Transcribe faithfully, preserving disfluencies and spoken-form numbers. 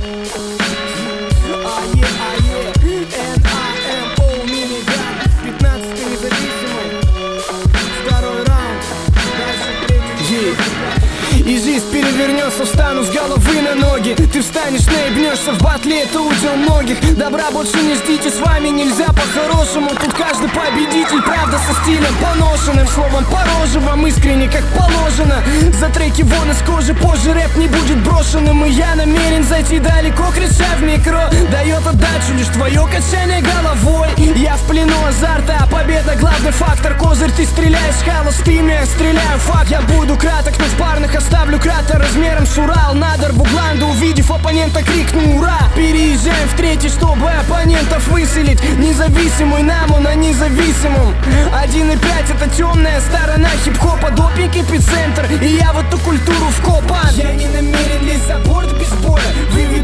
Ае, ае, эн а эм о, миниган, пятнадцатый независимый, второй раунд, дальше третий. И жизнь перевернется, встану с головы на ноги. Ты встанешь, наебнешься в батле, это удел многих. Добра больше не ждите, с вами нельзя по-хорошему. Тут каждый победитель, правда, со стилем поношенным. Словом, по роже вам искренне, как положено. За треки вон из кожи, позже рэп не будет брошенным. И я намерен зайти далеко, крича в микро. Дает отдачу лишь твое качание головой. Я в плену азарта, а победа главный фактор. Козырь, ты стреляешь холостыми, я стреляю факт. Я буду краток, но в парных оставлю кратер размером с Урал. Надо Бугланда, увидев оппонента, крикну ура. Переезжаем в третий, чтобы оппонентов выселить. Независимый нам, он о независимом. Один и пять это темная сторона хип-хопа. Допинг эпицентр, и я в эту культуру вкопан. Я не намерен лезть за борт без боя. Вы